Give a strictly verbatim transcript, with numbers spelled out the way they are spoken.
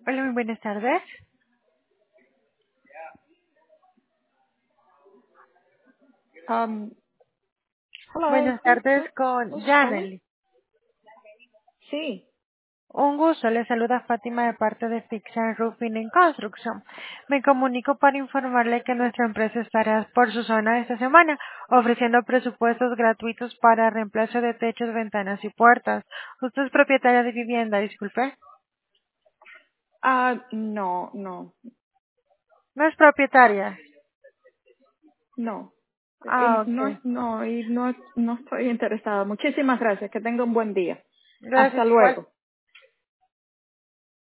Hola, muy buenas tardes. Um, hello, Buenas who, tardes who, con who's calling? Janely. Sí. Un gusto, le saluda Fátima de parte de Fix and Roofing en Construction. Me comunico para informarle que nuestra empresa estará por su zona esta semana, ofreciendo presupuestos gratuitos para reemplazo de techos, ventanas y puertas. ¿Usted es propietaria de vivienda, disculpe? Ah, no, no, No es propietaria. no. Ah, Y no, ok. no, y no, no estoy interesada. Muchísimas gracias. Que tenga un buen día. Gracias Hasta igual. luego.